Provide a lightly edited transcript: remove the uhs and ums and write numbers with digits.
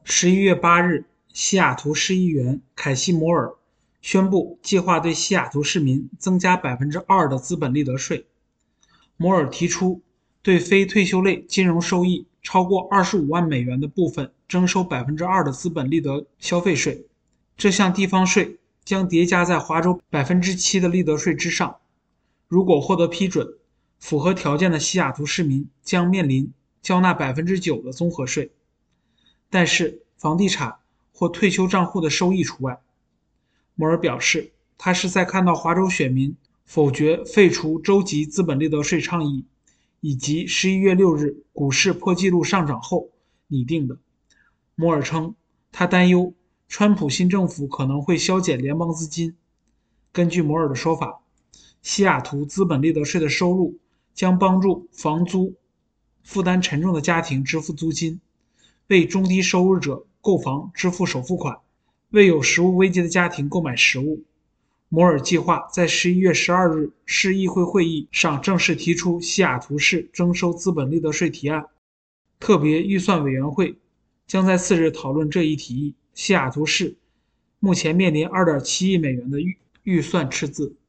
11月8日，西雅图市议员凯西·摩尔宣布计划对西雅图市民增加2%的资本利得税。摩尔提出对非退休类金融收益超过25万美元的部分征收2%的资本利得消费税。这项地方税将叠加在华州7%的利得税之上。如果获得批准，符合条件的西雅图市民将面临交纳9%的综合税。但是房地产或退休账户的收益除外。摩尔表示，他是在看到华州选民否决废除州级资本利得税倡议，以及11月6日股市破纪录上涨后拟定的。摩尔称，他担忧川普新政府可能会削减联邦资金。根据摩尔的说法，西雅图资本利得税的收入将帮助房租负担沉重的家庭支付租金，为中低收入者购房支付首付款，为有食物危机的家庭购买食物。摩尔计划在11月12日市议会会议上正式提出西雅图市征收资本利得税提案。特别预算委员会将在4日讨论这一提议。西雅图市目前面临2.7亿美元的预算赤字。